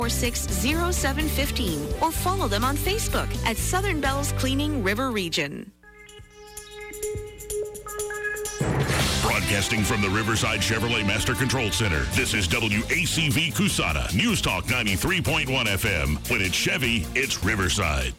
0715 or follow them on Facebook at Southern Bells Cleaning River Region. Broadcasting from the Riverside Chevrolet Master Control Center, this is WACV Cusana, News Talk 93.1 FM. When it's Chevy, it's Riverside.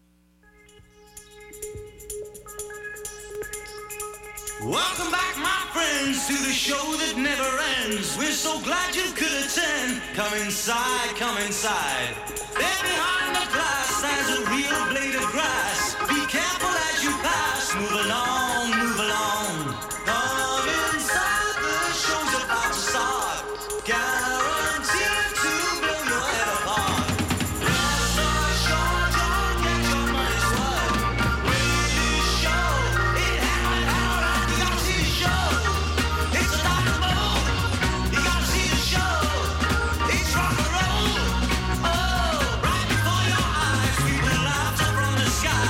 Welcome back, my friends, to the show that never ends. We're so glad you could attend. Come inside, come inside. There behind the glass stands a real blade of grass. Be careful as you pass. Move along, move along. Come inside, the show's about to start. Guaranteed to blow your head apart. Rest assured, you'll get your money's worth. With this show, it happened all right. You gotta see the show. It's a dynamo. You gotta see the show. It's rock and roll. Oh, right before your eyes, we will laughter from the sky.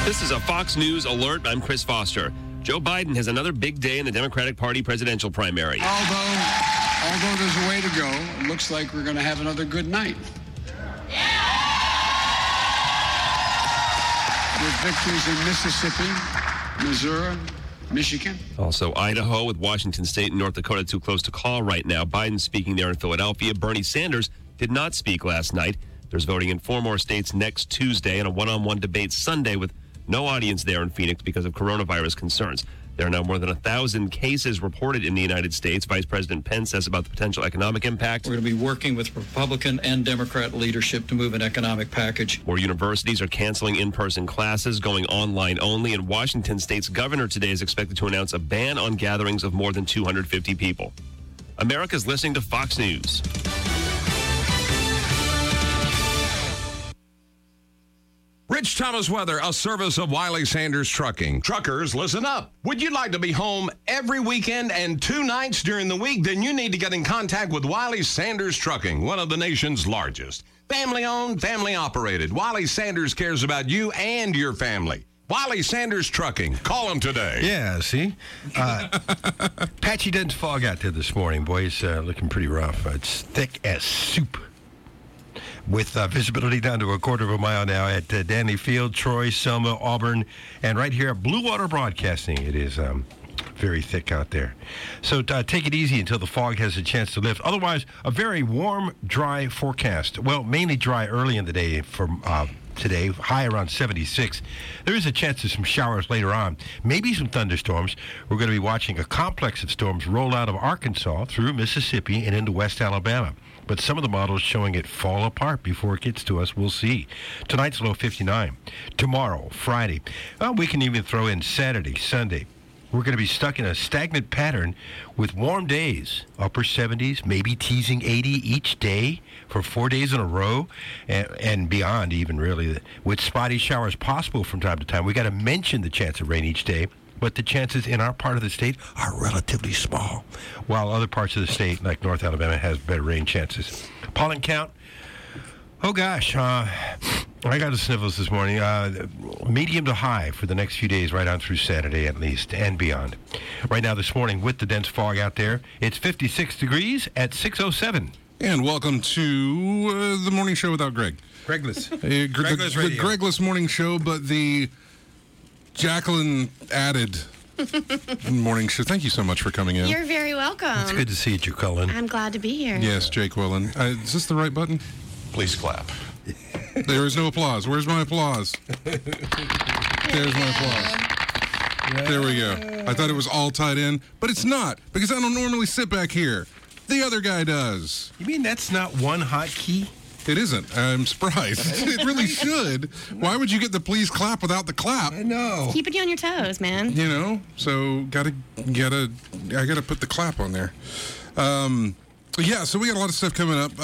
This is a Fox News alert. I'm Chris Foster. Joe Biden has another big day in the Democratic Party presidential primary. Although there's a way to go, it looks like we're going to have another good night. With victories in Mississippi, Missouri, Michigan. Also, Idaho with Washington State and North Dakota too close to call right now. Biden speaking there in Philadelphia. Bernie Sanders did not speak last night. There's voting in 4 more states next Tuesday and a one-on-one debate Sunday with no audience there in Phoenix because of coronavirus concerns. There are now more than 1,000 cases reported in the United States. Vice President Pence says about the potential economic impact. We're going to be working with Republican and Democrat leadership to move an economic package. More universities are canceling in-person classes, going online only, and Washington State's governor today is expected to announce a ban on gatherings of more than 250 people. America's listening to Fox News. Rich Thomas weather, a service of Wiley Sanders Trucking. Truckers, listen up. Would you like to be home every weekend and 2 nights during the week? Then you need to get in contact with Wiley Sanders Trucking, one of the nation's largest. Family-owned, family-operated. Wiley Sanders cares about you and your family. Wiley Sanders Trucking. Call him today. Yeah, see? Patchy dense fog out there this morning, boys. Looking pretty rough. It's thick as soup. With visibility down to a quarter of a mile now at Danley Field, Troy, Selma, Auburn, and right here at Blue Water Broadcasting. It is very thick out there. So take it easy until the fog has a chance to lift. Otherwise, a very warm, dry forecast. Well, mainly dry early in the day for today, high around 76. There is a chance of some showers later on, maybe some thunderstorms. We're going to be watching a complex of storms roll out of Arkansas through Mississippi and into West Alabama. But some of the models showing it fall apart before it gets to us. We'll see. Tonight's low 59. Tomorrow, Friday. Well, we can even throw in Saturday, Sunday. We're going to be stuck in a stagnant pattern with warm days, upper 70s, maybe teasing 80 each day for 4 days in a row and beyond even, really, with spotty showers possible from time to time. We got to mention the chance of rain each day, but the chances in our part of the state are relatively small, while other parts of the state, like North Alabama, has better rain chances. Pollen count, oh gosh, I got the sniffles this morning. Medium to high for the next few days, right on through Saturday at least, and beyond. Right now this morning, with the dense fog out there, it's 56 degrees at 6:07. And welcome to the morning show without Greg. Gregless. Gregless radio. The Gregless morning show, but the Jacqueline added morning show. Thank you so much for coming in. You're very welcome. It's good to see you, Jacqueline. I'm glad to be here. Yes, Jake Willen. Is this the right button? Please clap. There is no applause. Where's my applause? There's my applause. There we go. I thought it was all tied in, but it's not, because I don't normally sit back here. The other guy does. You mean that's not one hotkey? It isn't. I'm surprised. It really should. Why would you get the please clap without the clap? I know. Keeping you on your toes, man. You know, so I gotta put the clap on there. Yeah, so we got a lot of stuff coming up.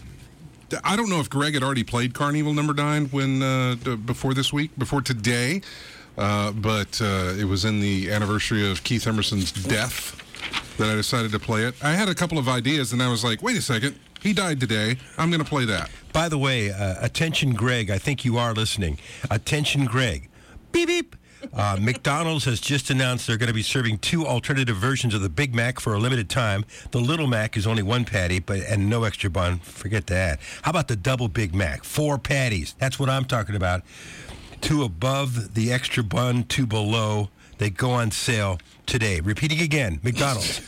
I don't know if Greg had already played Carnival number 9 before today, but it was in the anniversary of Keith Emerson's death that I decided to play it. I had a couple of ideas, and I was like, wait a second. He died today. I'm going to play that. By the way, attention, Greg. I think you are listening. Attention, Greg. Beep, beep. McDonald's has just announced they're going to be serving 2 alternative versions of the Big Mac for a limited time. The Little Mac is only 1 patty and no extra bun. Forget that. How about the Double Big Mac? 4 patties. That's what I'm talking about. 2 above the extra bun, 2 below. They go on sale today. Repeating again, McDonald's.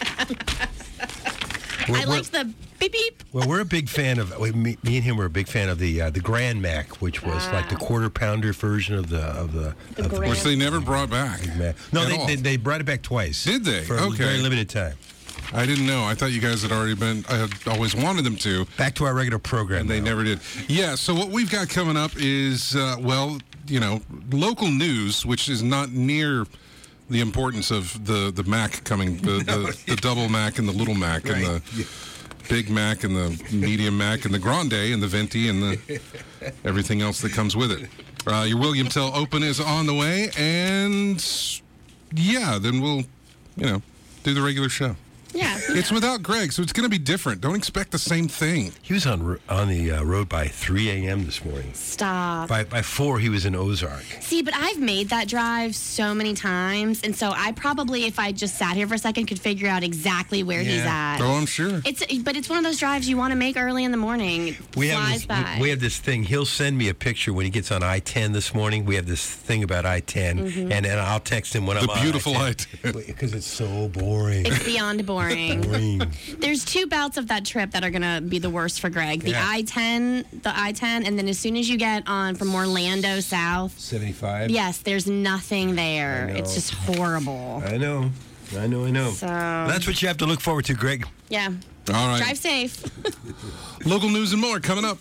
I liked the beep beep. Well, we're a big fan of me and him were a big fan of the Grand Mac, which was like the quarter pounder version of the which they never brought back. No, they brought it back twice. Did they? For a very limited time. I didn't know. I thought you guys had already been. I had always wanted them to. Back to our regular program. And they never did. Yeah. So what we've got coming up is local news, which is not near the importance of the Mac coming, the Double Mac and the Little Mac, right, and the Big Mac and the Medium Mac and the Grande and the Venti and the everything else that comes with it. Your William Tell Open is on the way, and then we'll, do the regular show. Yeah, It's without Greg, so it's going to be different. Don't expect the same thing. He was on the road by 3 a.m. this morning. Stop. By 4, he was in Ozark. See, but I've made that drive so many times, and so I probably, if I just sat here for a second, could figure out exactly where he's at. Oh, I'm sure. But it's one of those drives you want to make early in the morning. It flies by. We have this thing. He'll send me a picture when he gets on I-10 this morning. We have this thing about I-10, and I'll text him when I'm on the beautiful I-10. Because it's so boring. It's beyond boring. There's 2 bouts of that trip that are going to be the worst for Greg. The I-10, and then as soon as you get on from Orlando south. 75? Yes, there's nothing there. It's just horrible. I know. So that's what you have to look forward to, Greg. Yeah. All right. Drive safe. Local news and more coming up.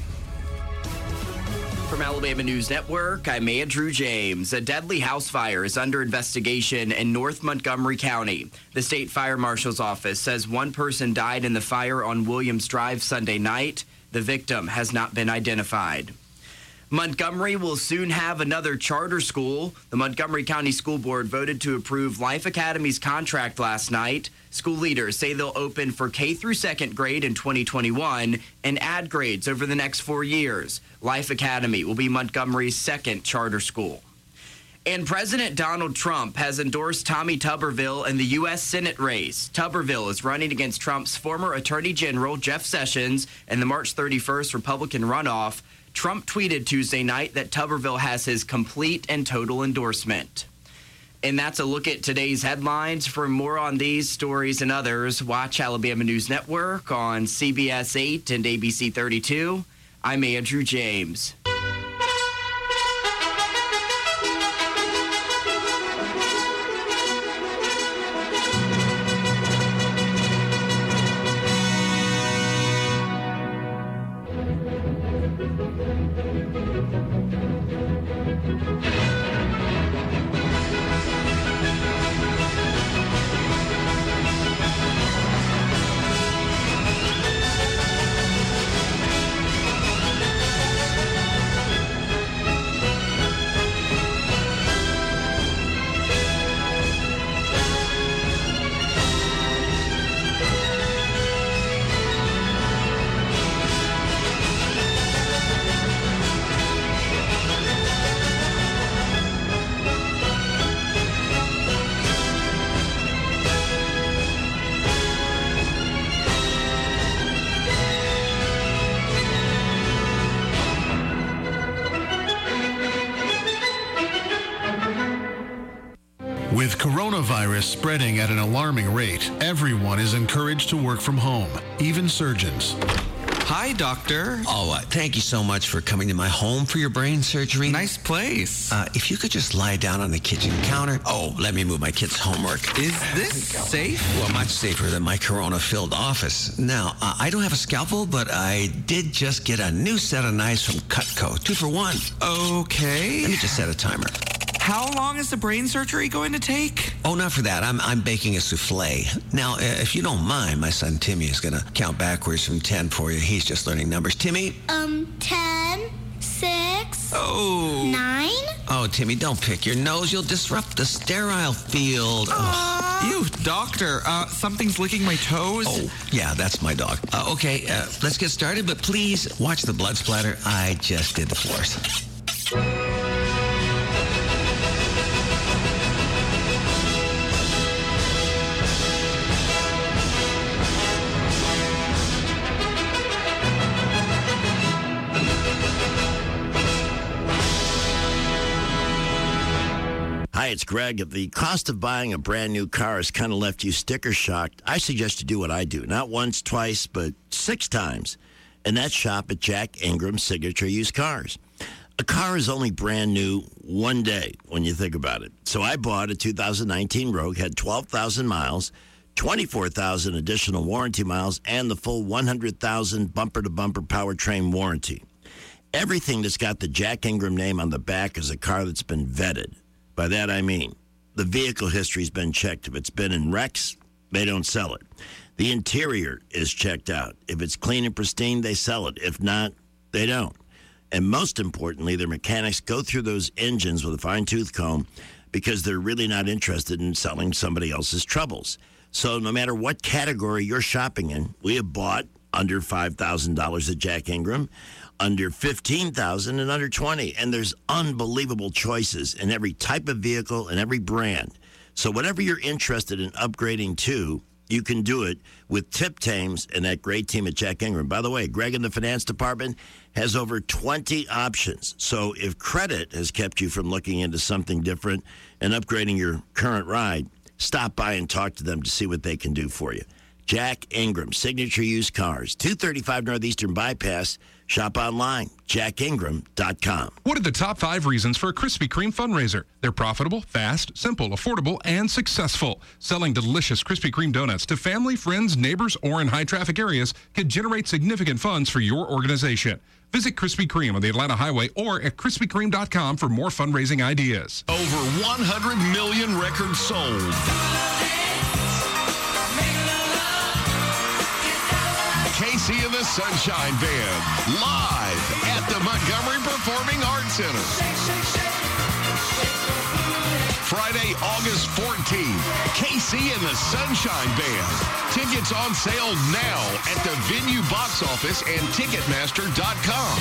From Alabama News Network, I'm Andrew James. A deadly house fire is under investigation in North Montgomery County. The state fire marshal's office says one person died in the fire on Williams Drive Sunday night. The victim has not been identified. Montgomery will soon have another charter school. The Montgomery County School Board voted to approve Life Academy's contract last night. School leaders say they'll open for K through 2nd grade in 2021 and add grades over the next 4 years. Life Academy will be Montgomery's 2nd charter school. And President Donald Trump has endorsed Tommy Tuberville in the U.S. Senate race. Tuberville is running against Trump's former Attorney General, Jeff Sessions, in the March 31st Republican runoff. Trump tweeted Tuesday night that Tuberville has his complete and total endorsement. And that's a look at today's headlines. For more on these stories and others, watch Alabama News Network on CBS 8 and ABC 32. I'm Andrew James. With coronavirus spreading at an alarming rate, everyone is encouraged to work from home, even surgeons. Hi, doctor. Oh, thank you so much for coming to my home for your brain surgery. Nice place. If you could just lie down on the kitchen counter. Oh, let me move my kid's homework. Is this safe? Well, much safer than my corona-filled office. Now, I don't have a scalpel, but I did just get a new set of knives from Cutco. 2 for 1. Okay. Let me just set a timer. How long is the brain surgery going to take? Oh, not for that. I'm baking a souffle. Now, if you don't mind, my son Timmy is going to count backwards from 10 for you. He's just learning numbers. Timmy? 10, 6, 9. Oh, Timmy, don't pick your nose. You'll disrupt the sterile field. You, doctor, something's licking my toes. Oh, yeah, that's my dog. Okay, let's get started, but please watch the blood splatter. I just did the floors. Hi, it's Greg. If the cost of buying a brand new car has kind of left you sticker shocked, I suggest you do what I do. Not once, twice, but 6 times. And that's shop at Jack Ingram Signature Used Cars. A car is only brand new one day when you think about it. So I bought a 2019 Rogue, had 12,000 miles, 24,000 additional warranty miles, and the full 100,000 bumper-to-bumper powertrain warranty. Everything that's got the Jack Ingram name on the back is a car that's been vetted. By that, I mean the vehicle history's been checked. If it's been in wrecks, they don't sell it. The interior is checked out. If it's clean and pristine, they sell it. If not, they don't. And most importantly, their mechanics go through those engines with a fine-tooth comb because they're really not interested in selling somebody else's troubles. So no matter what category you're shopping in, we have bought under $5,000 at Jack Ingram, under $15,000 and under $20,000. And there's unbelievable choices in every type of vehicle and every brand. So whatever you're interested in upgrading to, you can do it with Tip Thames and that great team at Jack Ingram. By the way, Greg in the finance department has over 20 options. So if credit has kept you from looking into something different and upgrading your current ride, stop by and talk to them to see what they can do for you. Jack Ingram, Signature Used Cars, 235 Northeastern Bypass. Shop online, jackingram.com. What are the top 5 reasons for a Krispy Kreme fundraiser? They're profitable, fast, simple, affordable, and successful. Selling delicious Krispy Kreme donuts to family, friends, neighbors, or in high-traffic areas can generate significant funds for your organization. Visit Krispy Kreme on the Atlanta Highway or at krispykreme.com for more fundraising ideas. Over 100 million records sold. Casey and the Sunshine Band, live at the Montgomery Performing Arts Center. Friday, August 14th, Casey and the Sunshine Band. Tickets on sale now at the venue box office and Ticketmaster.com.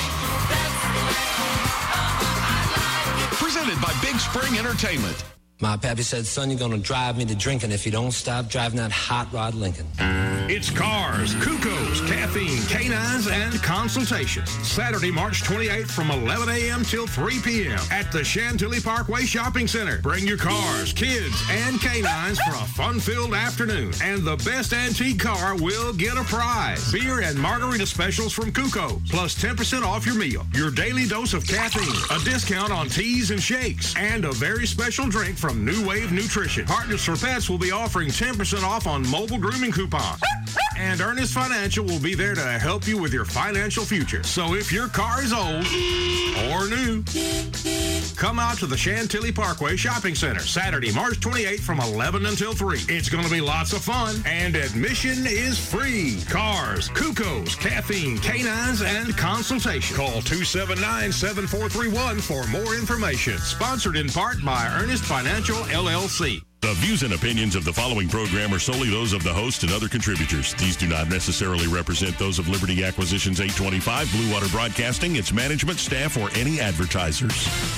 Presented by Big Spring Entertainment. My pappy said, son, you're going to drive me to drinking if you don't stop driving that hot rod Lincoln. It's Cars, Cuckoos, Caffeine, Canines, and Consultation. Saturday, March 28th from 11 a.m. till 3 p.m. at the Chantilly Parkway Shopping Center. Bring your cars, kids, and canines for a fun-filled afternoon. And the best antique car will get a prize. Beer and margarita specials from Cuckoos, plus 10% off your meal. Your daily dose of caffeine, a discount on teas and shakes, and a very special drink from New Wave Nutrition. Partners for Pets will be offering 10% off on mobile grooming coupons. And Ernest Financial will be there to help you with your financial future. So if your car is old or new, come out to the Chantilly Parkway Shopping Center Saturday, March 28th from 11 until 3. It's going to be lots of fun, and admission is free. Cars, Cuckoos, Caffeine, Canines, and Consultation. Call 279-7431 for more information. Sponsored in part by Ernest Financial LLC. The views and opinions of the following program are solely those of the host and other contributors. These do not necessarily represent those of Liberty Acquisitions 825, Blue Water Broadcasting, its management, staff, or any advertisers.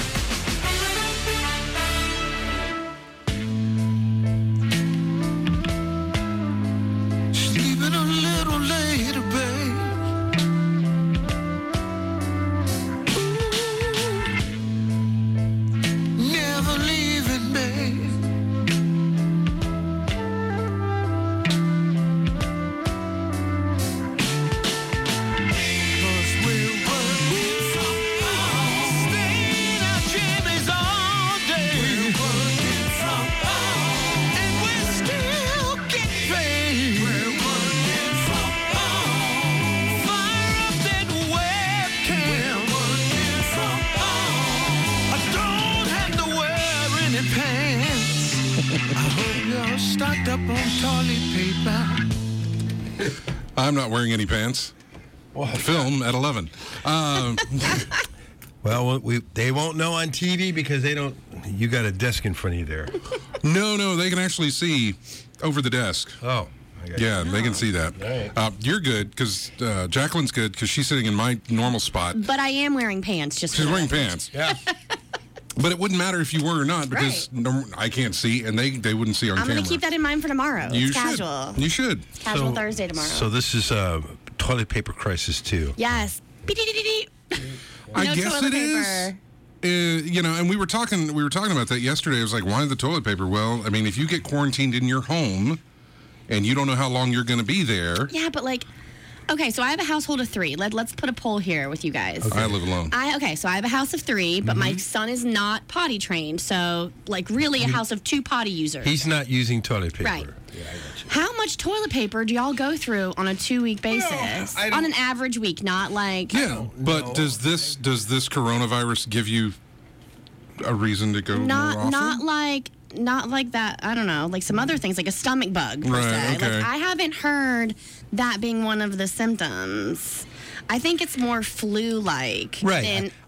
Sleeping a little later, babe. Never leaving, babe. Stocked up on toilet paper. I'm not wearing any pants. Film at 11. Well, they won't know on TV because they don't. You got a desk in front of you there. No, they can actually see over the desk. Oh. Yeah, they can see that. Right. You're good because Jacqueline's good because she's sitting in my normal spot. But I am wearing pants. She's wearing pants. Yeah. But it wouldn't matter if you were or not because I can't see and they wouldn't see on camera. I'm going to keep that in mind for tomorrow. You it's should. casual. You should. Casual Thursday tomorrow. So this is toilet paper crisis too. Yes. I guess it is. And we were talking about that yesterday. It was like, why the toilet paper? Well, I mean, if you get quarantined in your home and you don't know how long you're going to be there. Yeah, but okay, so I have a household of 3. Let's put a poll here with you guys. Okay. I live alone. So I have a house of 3, but my son is not potty trained. So, really a house of 2 potty users. He's not using toilet paper. Right. Yeah, I got you. How much toilet paper do y'all go through on a 2-week basis? On an average week, not like... Yeah, but does this coronavirus give you a reason to go more often? Not like that, I don't know, like some other things, like a stomach bug, per se. Okay. I haven't heard that being one of the symptoms. I think it's more flu-like. Right.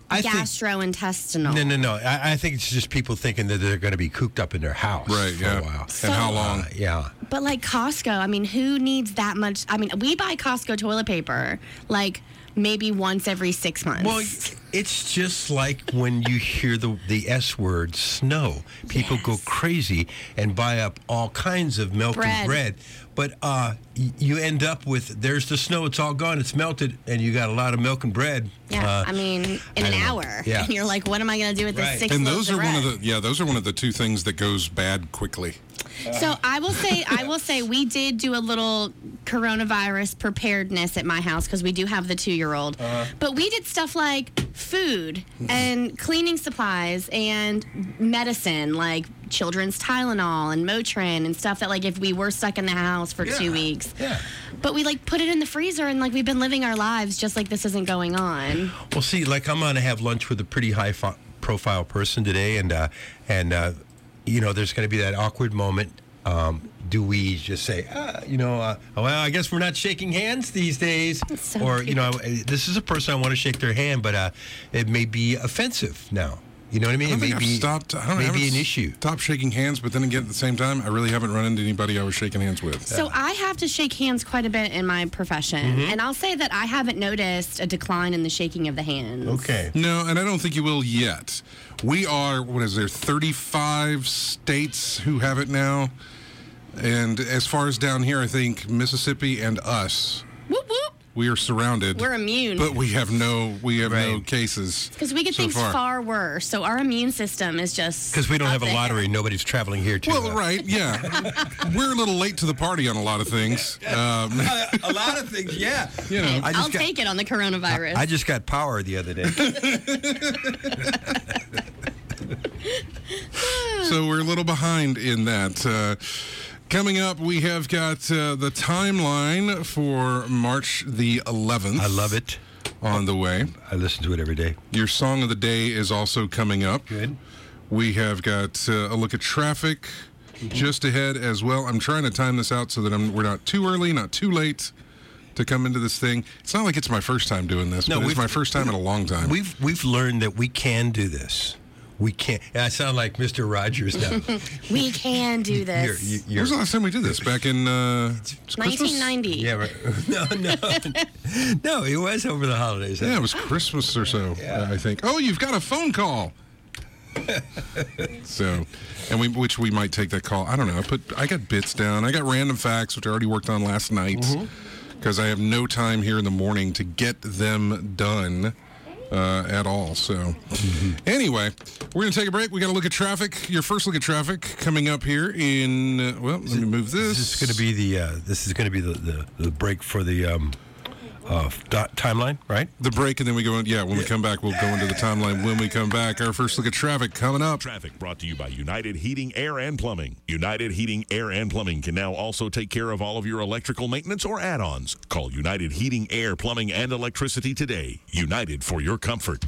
gastrointestinal. No. I think it's just people thinking that they're going to be cooped up in their house for a while. So- And how long? Yeah. But like Costco, I mean, who needs that much? I mean, we buy Costco toilet paper like maybe once every 6 months. Well, it's just like when you hear the S word, snow. People go crazy and buy up all kinds of milk and bread. But you end up with, there's the snow, it's all gone, it's melted, and you got a lot of milk and bread. Yeah, I mean, in an hour. Yeah. And you're like, what am I going to do with this 6 And loaves those are of bread? those are one of the two things that goes bad quickly. So I will say we did do a little coronavirus preparedness at my house because we do have the 2-year-old. But we did stuff like food and cleaning supplies and medicine, like children's Tylenol and Motrin and stuff that, like, if we were stuck in the house for 2 weeks. Yeah. But we, like, put it in the freezer and, like, we've been living our lives just like this isn't going on. Well, see, like, I'm going to have lunch with a pretty high-profile person today, and you know, there's going to be that awkward moment. Do we just say, well, I guess we're not shaking hands these days? So or, cute. you know, this is a person I want to shake their hand, but it may be offensive now. You know what I mean? I don't think It I've may be an issue. Stop shaking hands, but then again, at the same time, I really haven't run into anybody I was shaking hands with. So I have to shake hands quite a bit in my profession, and I'll say that I haven't noticed a decline in the shaking of the hands. Okay. No, and I don't think you will yet. We are, 35 states who have it now. And as far as down here, I think Mississippi and us, Whoop, whoop. we are surrounded. We're immune. But we have no cases. Because we get so things far worse. So our immune system is just. Because we don't up have a there. lottery. Nobody's traveling here to. Well, right, yeah. We're a little late to the party on a lot of things. A lot of things, yeah. You know, I'll take it on the coronavirus. I just got power the other day. So we're a little behind in that. Coming up, we have got the timeline for March the 11th. I love it. On the way. I listen to it every day. Your song of the day is also coming up. Good. We have got a look at traffic just ahead as well. I'm trying to time this out so that we're not too early, not too late to come into this thing. It's not like it's my first time doing this, but it's my first time in a long time. We've learned that we can do this. We can't. I sound like Mr. Rogers now. We can do this. When was the last time we did this? Back in 1990. Yeah, right. No, it was over the holidays. Yeah, it was Christmas or so, I think. Oh, you've got a phone call. So, and which we might take that call. I don't know. I got bits down. I got random facts, which I already worked on last night, because I have no time here in the morning to get them done. At all. So anyway, we're going to take a break. We got to look at traffic. Your first look at traffic coming up here in, let me move this. This is going to be the break for the timeline, right? The break, and then we go in. Yeah, when we come back, we'll go into the timeline. When we come back, our first look at traffic coming up. Traffic brought to you by United Heating, Air, and Plumbing. United Heating, Air, and Plumbing can now also take care of all of your electrical maintenance or add-ons. Call United Heating, Air, Plumbing, and Electricity today. United for your comfort.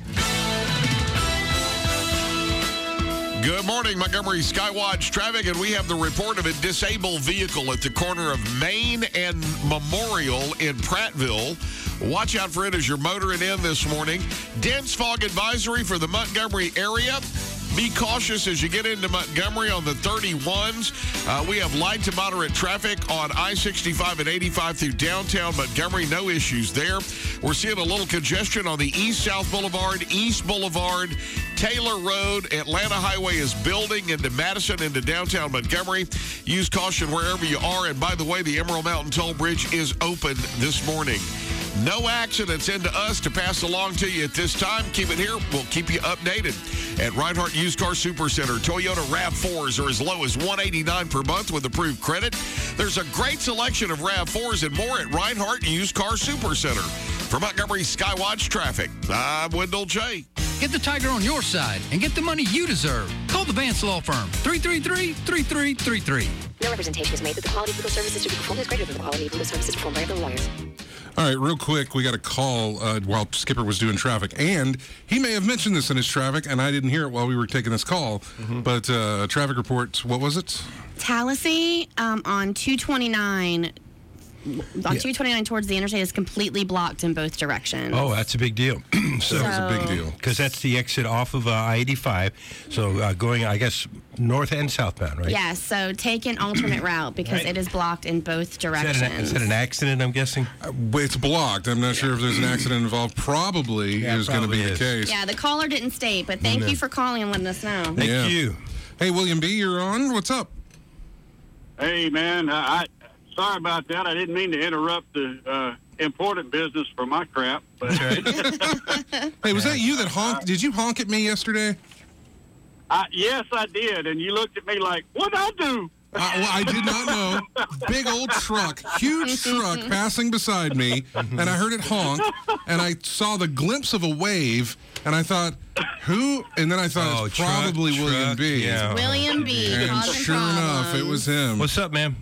Good morning, Montgomery Skywatch traffic, and we have the report of a disabled vehicle at the corner of Main and Memorial in Prattville. Watch out for it as you're motoring in this morning. Dense fog advisory for the Montgomery area. Be cautious as you get into Montgomery on the 31s. We have light to moderate traffic on I-65 and 85 through downtown Montgomery. No issues there. We're seeing a little congestion on the East-South Boulevard, East Boulevard, Taylor Road. Atlanta Highway is building into Madison, into downtown Montgomery. Use caution wherever you are. And by the way, the Emerald Mountain Toll Bridge is open this morning. No accidents into us to pass along to you at this time. Keep it here. We'll keep you updated. At Reinhardt Used Car Supercenter, Toyota RAV4s are as low as $189 per month with approved credit. There's a great selection of RAV4s and more at Reinhardt Used Car Supercenter. For Montgomery Skywatch Traffic, I'm Wendell J. Get the Tiger on your side and get the money you deserve. Call the Vance Law Firm, 333-3333. No representation is made that the quality of legal services to be performed is greater than the quality of legal services performed by other lawyers. All right, real quick, we got a call while Skipper was doing traffic, and he may have mentioned this in his traffic, and I didn't hear it while we were taking this call, but traffic report, what was it? Tallahassee on 229, 229 towards the interstate is completely blocked in both directions. Oh, that's a big deal. So- That is a big deal. Because that's the exit off of I-85. So going, I guess, north and southbound, right? Yes, so take an alternate route because it is blocked in both directions. Is that an accident, I'm guessing? It's blocked. I'm not sure if there's an accident involved. Probably is going to be the case. Yeah, the caller didn't state, but thank No. you for calling and letting us know. Thank you. Hey, William B., you're on. What's up? Hey, man, sorry about that. I didn't mean to interrupt the important business for my crap. But Hey, was that you that honked? Did you honk at me yesterday? yes, I did. And you looked at me like, what'd I do? Well, I did not know. Big old truck, huge truck passing beside me, and I heard it honk, and I saw the glimpse of a wave, and I thought, who? And then I thought, it's probably William B. yeah. William B. And causing sure enough, it was him. What's up, man?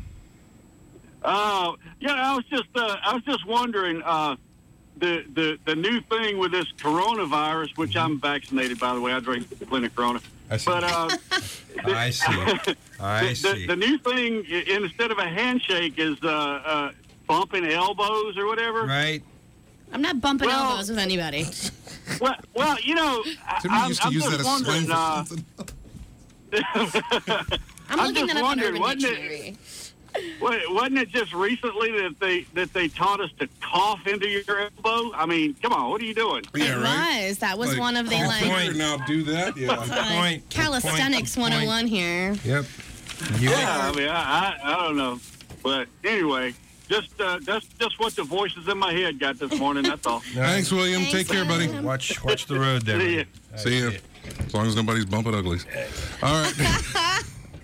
Yeah, I was just wondering, the new thing with this coronavirus, which I'm vaccinated, by the way. I drink plenty of Corona. I see. But I see. The new thing, instead of a handshake, is bumping elbows or whatever. Right. I'm not bumping elbows with anybody. Well, you know, I'm used to use that just as slang wondering. I'm looking that up on wondering, Urban Dictionary. Wasn't it just recently that they taught us to cough into your elbow? I mean, come on, what are you doing? It was. That was one of the Now do that. Yeah. calisthenics 101 here. Yep. I mean, I don't know, but anyway, just that's just what the voices in my head got this morning. That's all. Thanks, William. Take care, buddy. Watch the road there. See ya. See ya. As long as nobody's bumping uglies. All right.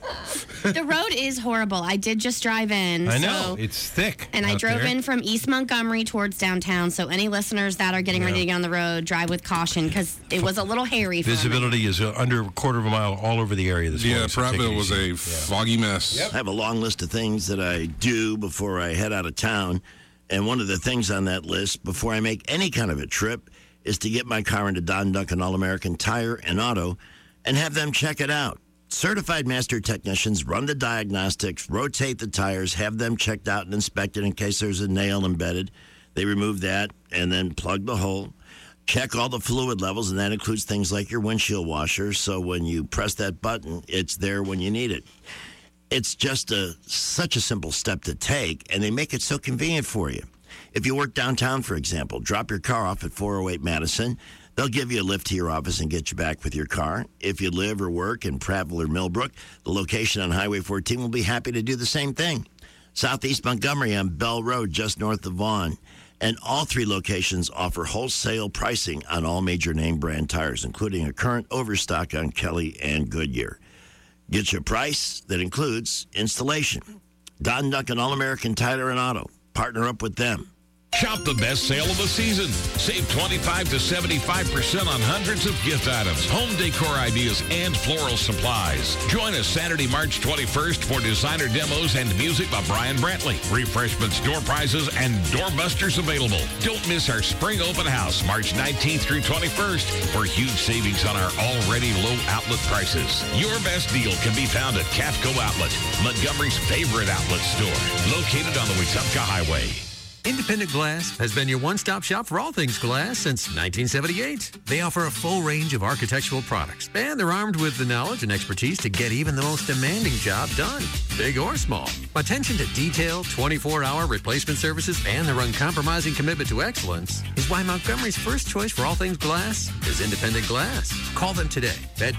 The road is horrible. I did just drive in. I know. So, It's thick. and I out drove there. in from East Montgomery towards downtown. So any listeners that are getting ready to get on the road, drive with caution because it was a little hairy. For Visibility is under a quarter of a mile all over the area this morning. so take it Prattville was easy. a foggy mess. I have a long list of things that I do before I head out of town. And one of the things on that list before I make any kind of a trip is to get my car into Don Duncan All-American Tire and Auto and have them check it out. Certified master technicians run the diagnostics, rotate the tires, have them checked out and inspected in case there's a nail embedded. They remove that and then plug the hole. Check all the fluid levels, and that includes things like your windshield washer. So when you press that button, it's there when you need it. It's just such a simple step to take, and they make it so convenient for you. If you work downtown, for example, drop your car off at 408 Madison. They'll give you a lift to your office and get you back with your car. If you live or work in Prattville or Millbrook, the location on Highway 14 will be happy to do the same thing. Southeast Montgomery on Bell Road, just north of Vaughan. And all three locations offer wholesale pricing on all major name brand tires, including a current overstock on Kelly and Goodyear. Get your price that includes installation. Don Duncan All-American Tire and Auto. Partner up with them. Shop the best sale of the season. Save 25 to 75% on hundreds of gift items, home decor ideas, and floral supplies. Join us Saturday, March 21st for designer demos and music by Brian Brantley. Refreshments, door prizes, and doorbusters available. Don't miss our spring open house, March 19th through 21st, for huge savings on our already low outlet prices. Your best deal can be found at Cafco Outlet, Montgomery's favorite outlet store, located on the Wetumpka Highway. Independent Glass has been your one-stop shop for all things glass since 1978. They offer a full range of architectural products, and they're armed with the knowledge and expertise to get even the most demanding job done, big or small. Attention to detail, 24-hour replacement services, and their uncompromising commitment to excellence is why Montgomery's first choice for all things glass is Independent Glass. Call them today at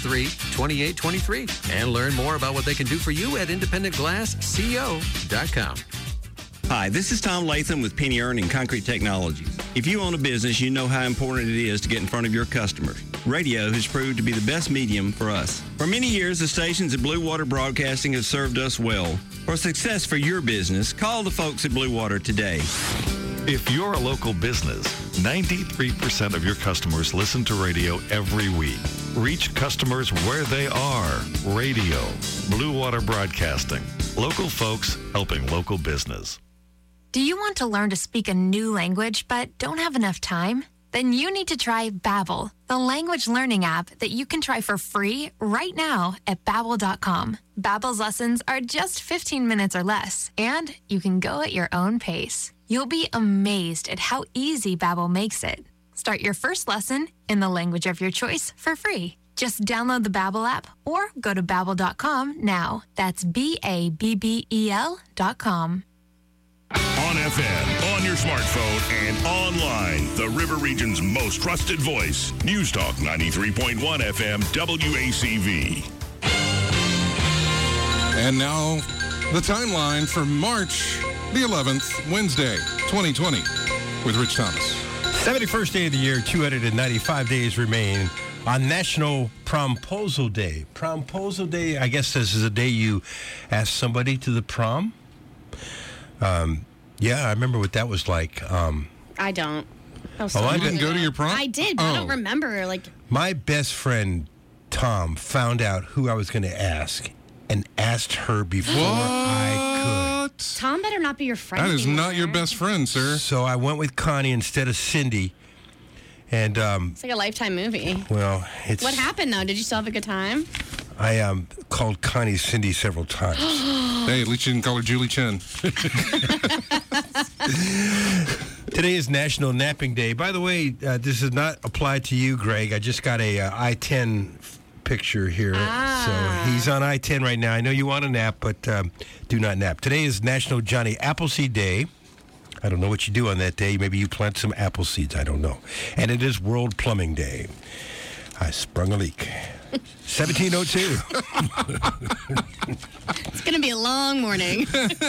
263-2823 and learn more about what they can do for you at independentglassco.com. Hi, this is Tom Latham with Penny Earn and Concrete Technologies. If you own a business, you know how important it is to get in front of your customers. Radio has proved to be the best medium for us. For many years, the stations at Blue Water Broadcasting have served us well. For success for your business, call the folks at Blue Water today. If you're a local business, 93% of your customers listen to radio every week. Reach customers where they are. Radio. Blue Water Broadcasting. Local folks helping local business. Do you want to learn to speak a new language but don't have enough time? Then you need to try Babbel. the language learning app that you can try for free right now at Babbel.com. Babbel's lessons are just 15 minutes or less, and you can go at your own pace. You'll be amazed at how easy Babbel makes it. Start your first lesson in the language of your choice for free. Just download the Babbel app or go to Babbel.com now. That's Babbel.com. On FM, on your smartphone, and online. The River Region's most trusted voice. News Talk 93.1 FM WACV. And now, the timeline for March the 11th, Wednesday, 2020, with Rich Thomas. 71st day of the year, 295 days remain on National Promposal Day. Promposal Day, I guess this is a day you ask somebody to the prom. Yeah, I remember what that was like. I don't. I didn't go to your prom? I did, but I don't remember. My best friend, Tom, found out who I was going to ask and asked her before I could. Tom better not be your friend That is anymore. not your best friend, sir. So I went with Connie instead of Cindy. And it's like a Lifetime movie. Well, it's... What happened, though? Did you still have a good time? I called Connie Cindy several times. Hey, at least you didn't call her Julie Chen. Today is National Napping Day. By the way, this does not apply to you, Greg. I just got a I-10 picture here. So he's on I-10 right now. I know you want to nap, but do not nap. Today is National Johnny Appleseed Day. I don't know what you do on that day. Maybe you plant some apple seeds. I don't know. And it is World Plumbing Day. I sprung a leak. 1702. It's going to be a long morning.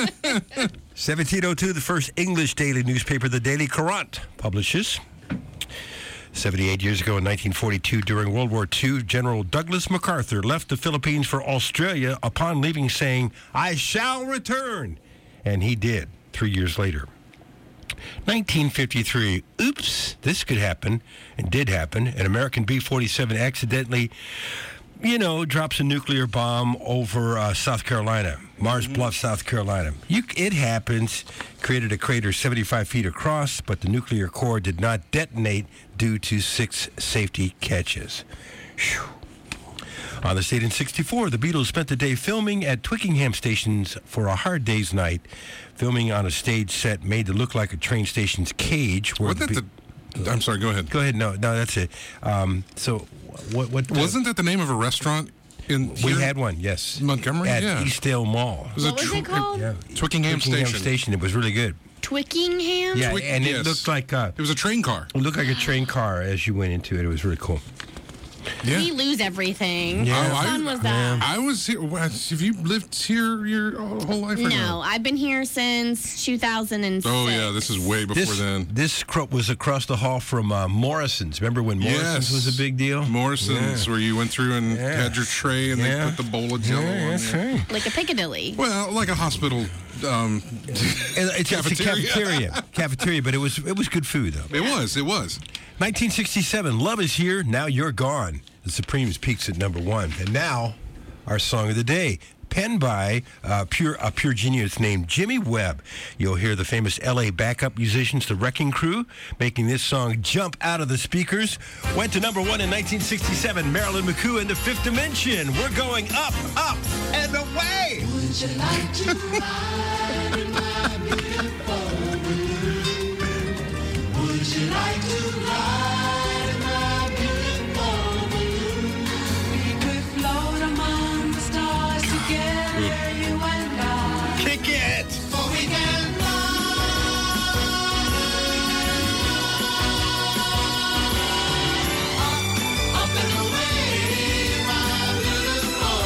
1702, the first English daily newspaper, the Daily Courant, publishes. 78 years ago in 1942, during World War II, General Douglas MacArthur left the Philippines for Australia upon leaving saying, "I shall return." And he did 3 years later. 1953, oops, this could happen, and did happen. An American B-47 accidentally, drops a nuclear bomb over South Carolina, Mars Bluff, South Carolina. It happens. Created a crater 75 feet across, but the nuclear core did not detonate due to 6 safety catches. Whew. On this date in 1964, the Beatles spent the day filming at Twickenham stations for A Hard Day's Night. Filming on a stage set made to look like a train station's cage. I'm sorry, go ahead. Go ahead. No, that's it. So, what wasn't that the name of a restaurant? We had one, yes. Montgomery? At Yeah. Eastdale Mall. What was it called? Yeah. Twickenham Station. It was really good. Twickenham? Yeah, and it looked like... it was a train car. It looked like a train car as you went into it. It was really cool. Yeah. We lose everything. Yeah. How fun was that? I was here. Have you lived here your whole life? No, I've been here since 2006. Oh, yeah, this is way before then. This was across the hall from Morrison's. Remember when Morrison's was a big deal? Morrison's, where you went through and had your tray and they put the bowl of Jello on that's there. right. Like a Piccadilly. Well, like a hospital It's a cafeteria, but it was good food, though. It was. 1967, Love Is Here, Now You're Gone. The Supremes peaks at number 1. And now, our song of the day, penned by a pure genius named Jimmy Webb. You'll hear the famous L.A. backup musicians, the Wrecking Crew, making this song jump out of the speakers. Went to number 1 in 1967, Marilyn McCoo and the Fifth Dimension. We're going up, up, and away! Would you like to ride in my beautiful balloon? Would you like to ride in my beautiful balloon? We could float among the stars together, you and I. Kick it! For we can fly up and away, my beautiful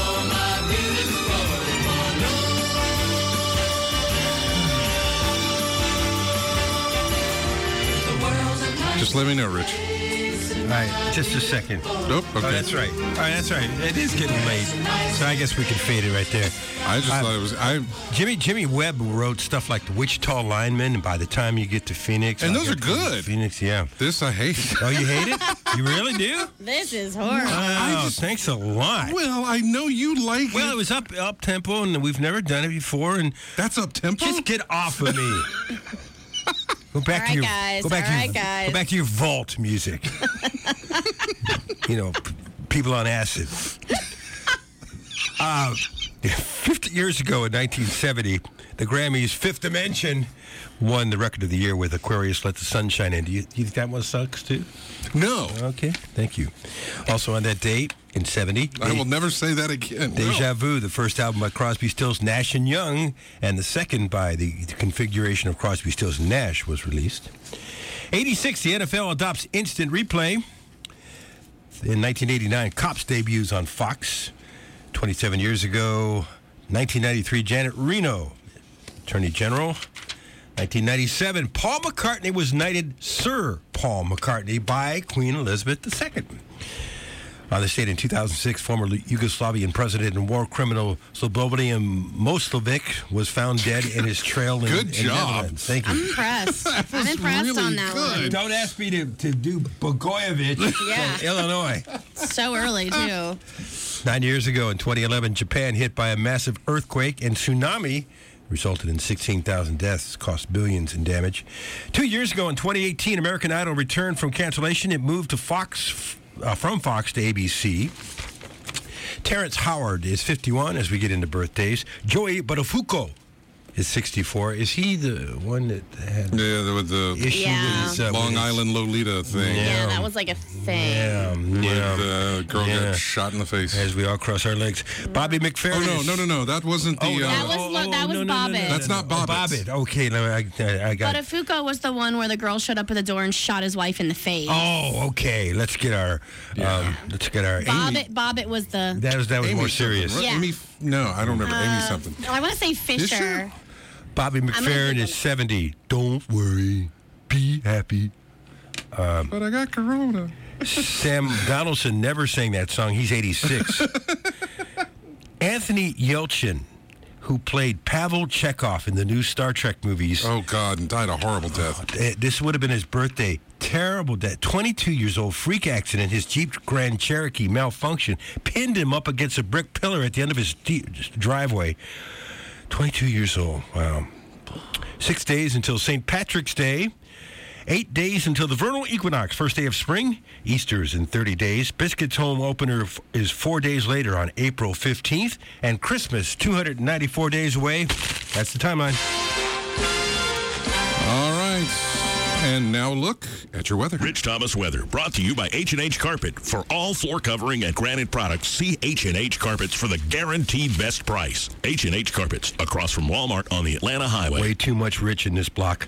balloon. Just let me know, Rich. All right, just a second. Nope. Okay. Oh, that's right. All right, that's right. It is getting late, so I guess we can fade it right there. I just thought it was. Jimmy Webb wrote stuff like the Wichita Lineman, and by the time you get to Phoenix, And those are good. Phoenix, yeah. This I hate. Oh, you hate it? You really do? This is horrible. Wow, thanks a lot. Well, I know you like it. Well, it was up tempo, and we've never done it before, and that's up tempo. Just get off of me. Go back All to your right, guys. Go back All to right, your, guys. Go back to your vault music. People on acid. 50 years ago in 1970, the Grammys' Fifth Dimension won the Record of the Year with Aquarius Let the Sun Shine In. Do you think that one sucks, too? No. Okay, thank you. Also on that date, in 70... I will never say that again. Deja Vu, the first album by Crosby, Stills, Nash & Young, and the second by the configuration of Crosby, Stills, and Nash was released. 86, the NFL adopts instant replay. In 1989, Cops debuts on Fox. 27 years ago, 1993, Janet Reno, Attorney General. 1997, Paul McCartney was knighted Sir Paul McCartney by Queen Elizabeth II. On this date in 2006, former Yugoslavian president and war criminal Slobodan Milosevic was found dead in his trail in Good job. Netherlands. Thank you. I'm impressed. I'm impressed really on that one. Don't ask me to do Bogojevich Yeah. in Illinois. So early, too. 9 years ago in 2011, Japan hit by a massive earthquake and tsunami resulted in 16,000 deaths, cost billions in damage. 2 years ago in 2018, American Idol returned from cancellation. It moved to Fox, from Fox to ABC. Terrence Howard is 51 as we get into birthdays. Joey Buttafuoco is 64. Is he the one that had with the issue with his, Long Island Lolita thing? Yeah, that was like a thing. Where the girl got shot in the face. As we all cross our legs. Bobby McFerrin. Oh, no. That wasn't the... that was Bobbitt. That's not Bobbitt. Okay, no, I got it. Buttafuoco was the one where the girl showed up at the door and shot his wife in the face. Oh, okay. Let's get our... Bobbitt was the... That was Amy more serious. Yeah. Yeah. No, I don't remember. Amy something. I want to say Fisher. Bobby McFerrin is 70. Don't worry. Be happy. But I got corona. Sam Donaldson never sang that song. He's 86. Anthony Yelchin, who played Pavel Chekhov in the new Star Trek movies. Oh, God, and died a horrible death. This would have been his birthday. Terrible death. 22 years old, freak accident. His Jeep Grand Cherokee malfunctioned, pinned him up against a brick pillar at the end of his driveway. 22 years old. Wow. 6 days until St. Patrick's Day. 8 days until the vernal equinox, first day of spring. Easter's in 30 days. Biscuit's home opener is 4 days later on April 15th. And Christmas, 294 days away. That's the timeline. All right. And now look at your weather. Rich Thomas weather brought to you by H&H Carpet. For all floor covering and granite products, see H&H Carpets for the guaranteed best price. H&H Carpets, across from Walmart on the Atlanta Highway. Way too much rich in this block.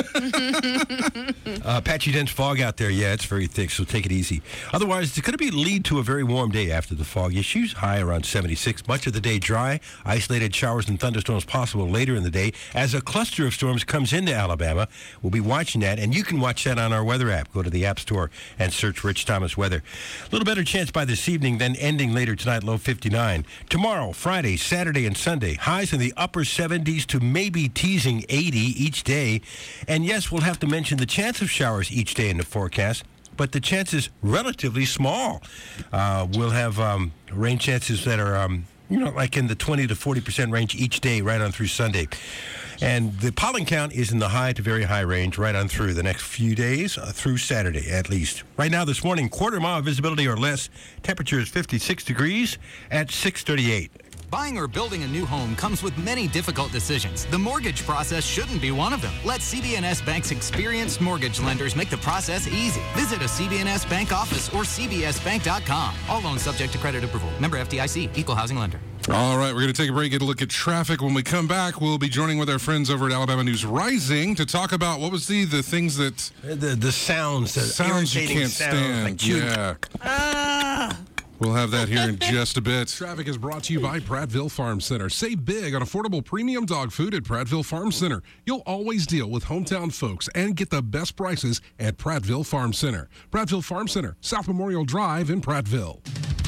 Patchy dense fog out there. Yeah, it's very thick, so take it easy. Otherwise, it's going to lead to a very warm day after the fog issues. High around 76. Much of the day dry. Isolated showers and thunderstorms possible later in the day as a cluster of storms comes into Alabama. We'll be watching that, and you can watch that on our weather app. Go to the App Store and search Rich Thomas Weather. A little better chance by this evening, then ending later tonight, low 59. Tomorrow, Friday, Saturday, and Sunday, highs in the upper 70s to maybe teasing 80 each day. And yes, we'll have to mention the chance of showers each day in the forecast, but the chance is relatively small. We'll have rain chances that are, like in the 20 to 40% range each day right on through Sunday. And the pollen count is in the high to very high range right on through the next few days, through Saturday at least. Right now this morning, quarter-mile visibility or less. Temperature is 56 degrees at 6:38. Buying or building a new home comes with many difficult decisions. The mortgage process shouldn't be one of them. Let CB&S Bank's experienced mortgage lenders make the process easy. Visit a CB&S Bank office or cbsbank.com. All loans subject to credit approval. Member FDIC. Equal housing lender. All right, we're going to take a break, get a look at traffic. When we come back, we'll be joining with our friends over at Alabama News Rising to talk about what was the things that... The sounds. The sounds you can't stand. Yeah. We'll have that here in just a bit. Traffic is brought to you by Prattville Farm Center. Save big on affordable premium dog food at Prattville Farm Center. You'll always deal with hometown folks and get the best prices at Prattville Farm Center. Prattville Farm Center, South Memorial Drive in Prattville.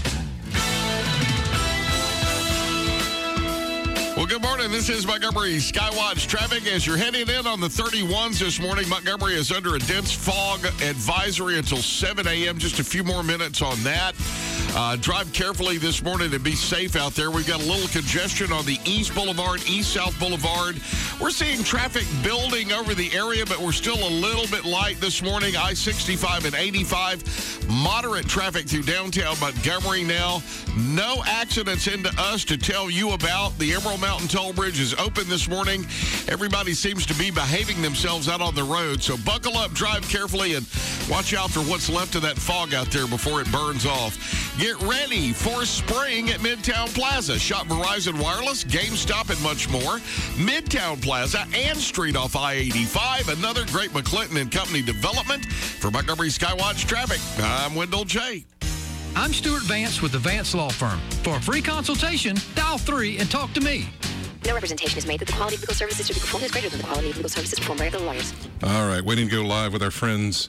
Well, good morning. This is Montgomery Skywatch traffic. As you're heading in on the 31s this morning, Montgomery is under a dense fog advisory until 7 a.m. Just a few more minutes on that. Drive carefully this morning and be safe out there. We've got a little congestion on the East Boulevard, East-South Boulevard. We're seeing traffic building over the area, but we're still a little bit light this morning. I-65 and 85. Moderate traffic through downtown Montgomery now. No accidents into us to tell you about. The Emerald Mountain Toll Bridge is open this morning. Everybody seems to be behaving themselves out on the road. So buckle up, drive carefully, and watch out for what's left of that fog out there before it burns off. Get ready for spring at Midtown Plaza. Shop Verizon Wireless, GameStop, and much more. Midtown Plaza and Street off I-85. Another great McClinton and Company development. For Montgomery Skywatch Traffic, I'm Wendell J. I'm Stuart Vance with the Vance Law Firm. For a free consultation, dial 3 and talk to me. No representation is made that the quality of legal services to be performed is greater than the quality of legal services performed by other lawyers. All right, waiting to go live with our friends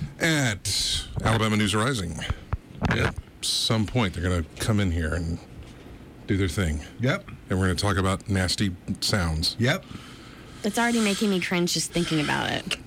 at Alabama News Rising. At some point, they're going to come in here and do their thing. Yep. And we're going to talk about nasty sounds. Yep. It's already making me cringe just thinking about it.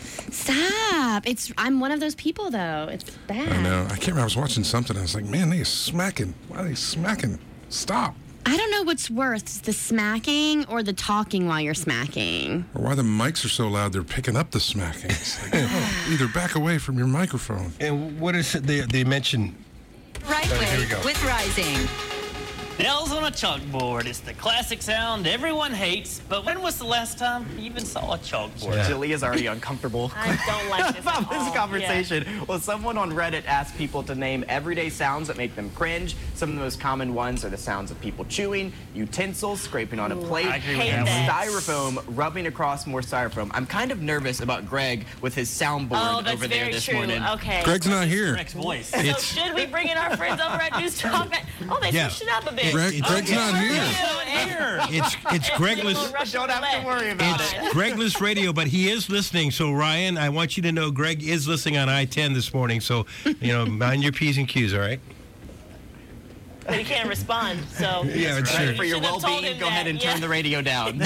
Stop. I'm one of those people, though. It's bad. I know. I can't remember. I was watching something. I was like, man, they are smacking. Why are they smacking? Stop. I don't know what's worse, the smacking or the talking while you're smacking. Or why the mics are so loud, they're picking up the smacking. It's like, either back away from your microphone. And what is it they mentioned? Right Here we way go. with Rising. Nails on a chalkboard. It's the classic sound everyone hates. But when was the last time you even saw a chalkboard? Yeah. Julie is already uncomfortable. I don't like this about at this all. conversation. Well, someone on Reddit asked people to name everyday sounds that make them cringe. Some of the most common ones are the sounds of people chewing, utensils, scraping on a plate, I agree with and that. styrofoam rubbing across more styrofoam. I'm kind of nervous about Greg with his soundboard over there this morning. Okay. Greg's not here. Greg's voice. So should we bring in our friends over at News Talk? Oh, they switched it up a bit. Greg's not here. It's Gregless. Don't have to worry about It's it. Gregless Radio, but he is listening. So Ryan, I want you to know Greg is listening on I-10 this morning. So mind your P's and Q's, all right? But he can't respond, so. Yeah, it's Right. true. For your You should have told well-being, him go ahead that, and turn the radio down.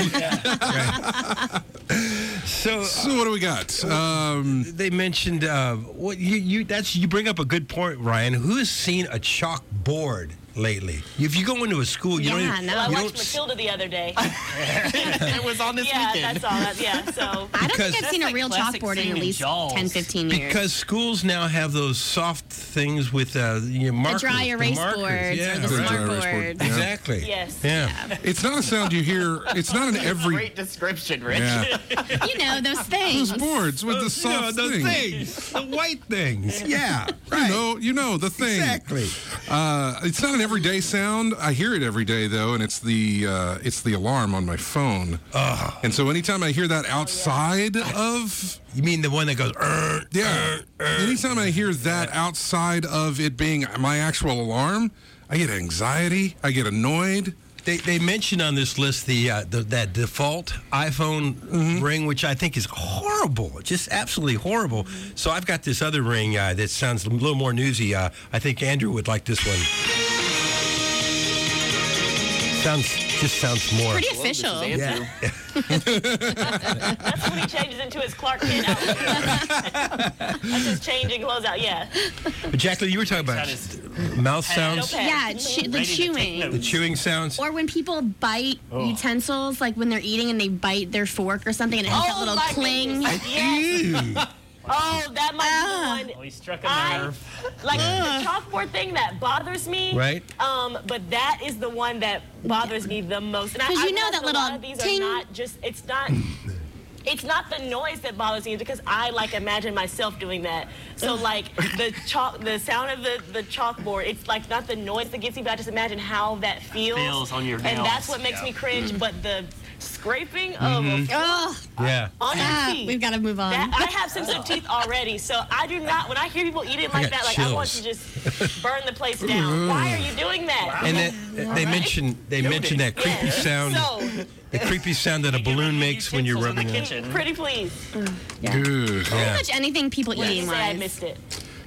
So what do we got? They mentioned what you bring up a good point, Ryan. Who has seen a chalkboard lately? If you go into a school, you don't. Well, I you watched don't Matilda the other day. It was on this weekend. Yeah, that's all. Yeah, so. I don't think Because- I've seen a real classic chalkboard in scene at in least Jaws. 10, 15 years. Because schools now have those soft things with markers, dry erase markers. boards yeah. or the The dry smart erase board. boards. Yeah. Exactly. Yes. Yeah. It's not a sound you hear. It's not an every. Great description, Rich. Yeah. You know, those things. Those boards with the soft the thing. things, the white things. Yeah, right. You know the thing. Exactly. It's not an everyday sound. I hear it every day though, and it's the alarm on my phone. And so anytime I hear that outside of, You mean the one that goes? anytime I hear that outside of it being my actual alarm, I get anxiety. I get annoyed. They mentioned on this list that default iPhone ring, which I think is horrible, just absolutely horrible. So I've got this other ring that sounds a little more newsy. I think Andrew would like this one. Sounds more. Pretty official. Yeah. That's when he changes into his Clark Kent outfit. That's his changing clothes out, yeah. But Jacqueline, you were talking about mouth sounds, Yeah, the chewing. the chewing sounds. Or when people bite utensils, like when they're eating and they bite their fork or something and it has that little my cling. goodness, yes. Oh, that might be the one. Oh, he struck a nerve. Like the chalkboard thing that bothers me. Right. But that is the one that bothers me the most. And 'Cause I you know realize that a little lot of these ting. are not just. It's not the noise that bothers me because I imagine myself doing that. So the sound of the chalkboard, it's not the noise that gets me, but I just imagine how that feels on your and nails. that's what makes me cringe. But the scraping of Oh, Yeah. on your teeth. we've got to move on. I have sensitive teeth already, so I do not. When I hear people eat it like got that, I want to chills. just burn the place down. Why are you doing that? And then they mentioned that creepy Yes. sound, So, the creepy sound that a balloon makes when you're rubbing it. pretty please. Yeah. Ugh. Pretty much anything people eat Say I wise. missed it.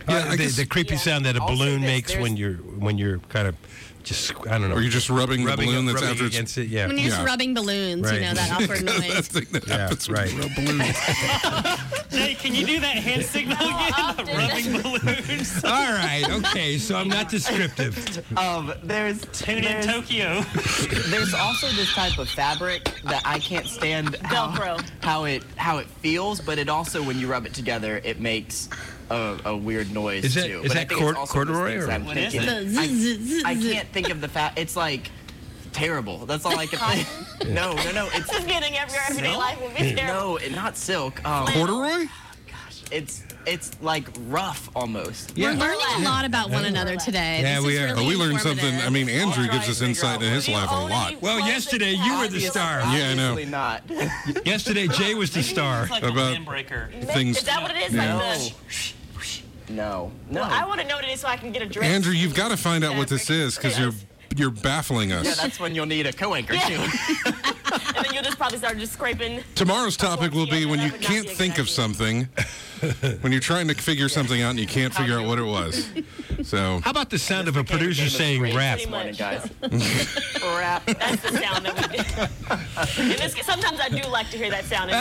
Yeah, the creepy sound that a balloon makes when you're kind of just, I don't know. Or you're just rubbing the balloon that's rubbing after against it. Yeah. When you're just rubbing balloons, Right. you know, that awkward noise. That thing that happens when you rub balloons. Jay, can you do that hand signal again? Rubbing balloons. All right. Okay. So I'm not descriptive. Tune in Tokyo. There's also this type of fabric that I can't stand Velcro. how it feels, but it also, when you rub it together, it makes a weird noise Is that- too. is But I that think it's also corduroy those or- things I'm What is thinking- it? I can't think of the fact. It's like terrible. That's all I can think. No. It's Just getting your everyday life will be terrible. No, not silk. Corduroy? It's like rough almost. We're learning a lot about one another today. Yeah, This we is are. really We learned informative. something. I mean, Andrew gives us insight into his life a lot. Well, yesterday you were the star. Yeah, I know. Obviously not. Yesterday Jay was the star. It's like About a windbreaker. things. Is that what it is? No. Like No. well, I want to know what it is so I can get a dress. Andrew, you've got to find out what this is because you're baffling Yeah, us. that's when you'll need a co-anchor too. And then you'll just probably start just scraping. Tomorrow's topic will be when you can't think of something, when you're trying to figure something out and you can't figure out what it was. So, How about the sound of a producer saying rap? Pretty much. guys. Rap. That's the sound that we do. In this case, sometimes I do like to hear that sound.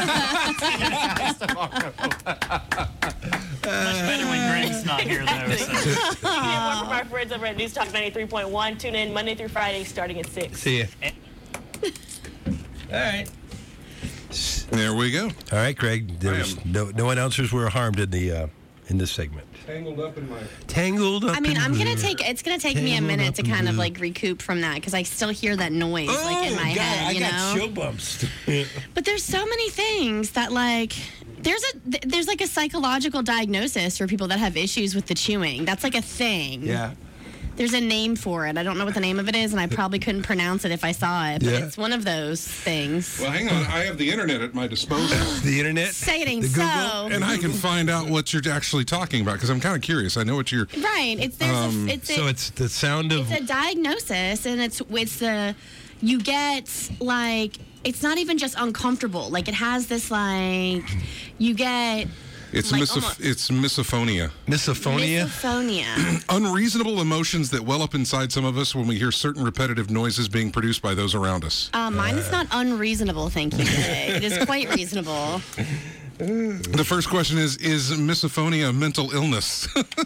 Much better when Greg's not here, though. So. You can hear more from our friends over at News Talk 93.1. Tune in Monday through Friday starting at 6. See ya. All right. there we go. All right, Greg. There was no announcers were harmed in this segment. Tangled up in my... Tangled up. I mean, in it's gonna take me a minute to kind of like recoup from that because I still hear that noise like in my head, you know. I got chill bumps. But there's so many things that like there's like a psychological diagnosis for people that have issues with the chewing. That's like a thing. Yeah. There's a name for it. I don't know what the name of it is, and I probably couldn't pronounce it if I saw it. But Yeah. it's one of those things. Well, hang on. I have the internet at my disposal. The internet. Say it ain't The so. Google? And I can find out what you're actually talking about because I'm kind of curious. I know what you're... Right. So it's the sound of. It's a diagnosis, and it's the you get like it's not even just uncomfortable. Like it has this like you get. It's like it's misophonia. Misophonia? Misophonia. Unreasonable emotions that well up inside some of us when we hear certain repetitive noises being produced by those around us. Mine is not unreasonable, thank you, Jay. It is quite reasonable. The first question is misophonia a mental illness?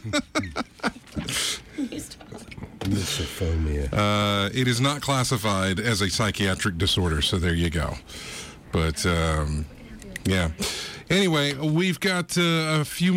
Misophonia. It is not classified as a psychiatric disorder, so there you go. But, yeah. Anyway, we've got a few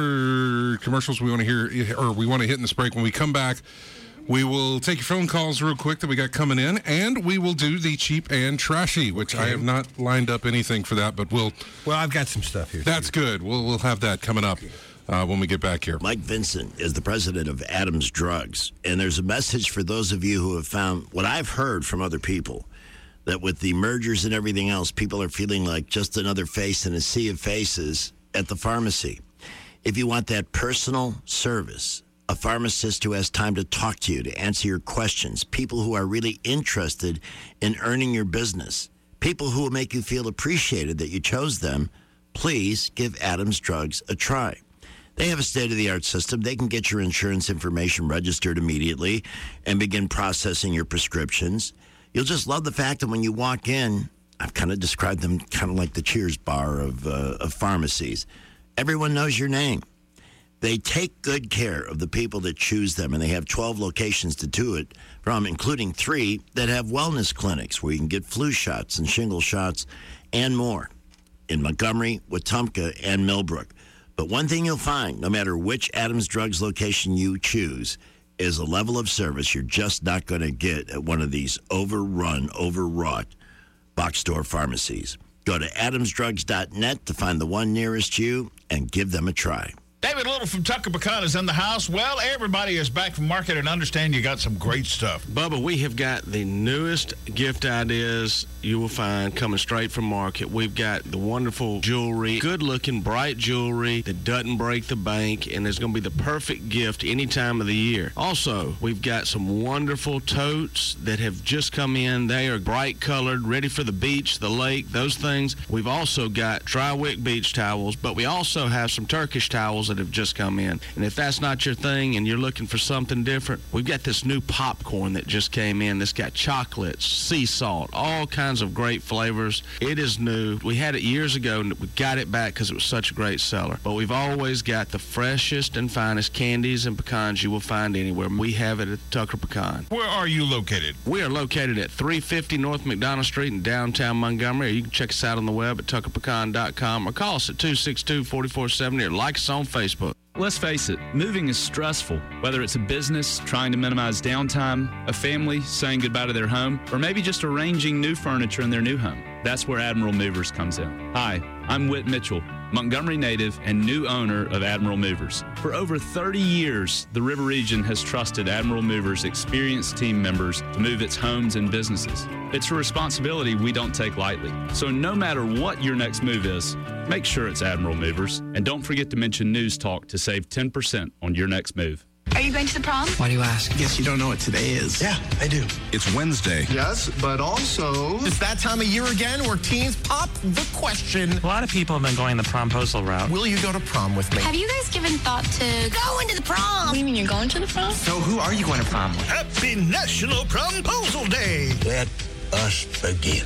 more commercials we want to hear, or we want to hit in this break. When we come back, we will take your phone calls real quick that we got coming in, and we will do the cheap and trashy, which I have not lined up anything for that, but we'll... Well, I've got some stuff here. That's good. We'll have that coming up when we get back here. Mike Vincent is the president of Adams Drugs, and there's a message for those of you who have found what I've heard from other people, that with the mergers and everything else, people are feeling like just another face in a sea of faces at the pharmacy. If you want that personal service, a pharmacist who has time to talk to you, to answer your questions, people who are really interested in earning your business, people who will make you feel appreciated that you chose them, please give Adams Drugs a try. They have a state-of-the-art system. They can get your insurance information registered immediately and begin processing your prescriptions. You'll just love the fact that when you walk in, I've kind of described them kind of like the Cheers bar of pharmacies. Everyone knows your name. They take good care of the people that choose them, and they have 12 locations to do it from, including 3 that have wellness clinics where you can get flu shots and shingle shots and more in Montgomery, Wetumpka, and Millbrook. But one thing you'll find, no matter which Adams Drugs location you choose, is a level of service you're just not going to get at one of these overrun, overwrought box store pharmacies. Go to adamsdrugs.net to find the one nearest you and give them a try. David Little from Tucker Pecan is in the house. Well, everybody is back from market and understand you got some great stuff. Bubba, we have got the newest gift ideas you will find coming straight from market. We've got the wonderful jewelry, good-looking, bright jewelry that doesn't break the bank, and is going to be the perfect gift any time of the year. Also, we've got some wonderful totes that have just come in. They are bright-colored, ready for the beach, the lake, those things. We've also got Drywick beach towels, but we also have some Turkish towels meals that have just come in. And if that's not your thing and you're looking for something different, we've got this new popcorn that just came in. That's got chocolate, sea salt, all kinds of great flavors. It is new. We had it years ago and we got it back because it was such a great seller. But we've always got the freshest and finest candies and pecans you will find anywhere. We have it at Tucker Pecan. Where are you located? We are located at 350 North McDonough Street in downtown Montgomery. Or you can check us out on the web at tuckerpecan.com or call us at 262-4470 or like us on Facebook. Let's face it, moving is stressful. Whether it's a business trying to minimize downtime, a family saying goodbye to their home, or maybe just arranging new furniture in their new home. That's where Admiral Movers comes in. Hi, I'm Whit Mitchell, Montgomery native and new owner of Admiral Movers. For over 30 years, the River Region has trusted Admiral Movers' experienced team members to move its homes and businesses. It's a responsibility we don't take lightly. So no matter what your next move is, make sure it's Admiral Movers. And don't forget to mention News Talk to save 10% on your next move. Are you going to the prom? Why do you ask? Guess you don't know what today is. Yeah, I do. It's Wednesday. Yes, but also... It's that time of year again where teens pop the question. A lot of people have been going the promposal route. Will you go to prom with me? Have you guys given thought to going to the prom? What do you mean, you're going to the prom? So who are you going to prom with? Happy National Promposal Day! Let us begin.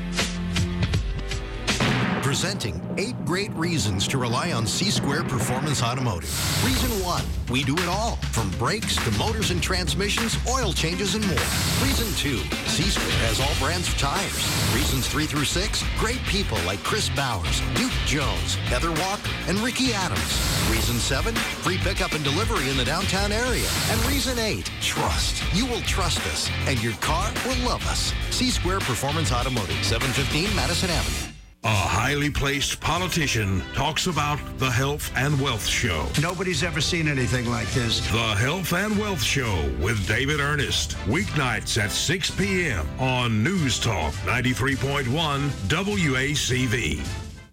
Presenting 8 great reasons to rely on C-Square Performance Automotive. Reason 1, we do it all. From brakes to motors and transmissions, oil changes, and more. Reason 2, C-Square has all brands of tires. Reasons 3 through 6, great people like Chris Bowers, Duke Jones, Heather Walker, and Ricky Adams. Reason 7, free pickup and delivery in the downtown area. And reason 8, trust. You will trust us, and your car will love us. C-Square Performance Automotive, 715 Madison Avenue. A highly placed politician talks about the Health and Wealth Show. Nobody's ever seen anything like this. The Health and Wealth Show with David Ernest. Weeknights at 6 p.m. on News Talk 93.1 WACV.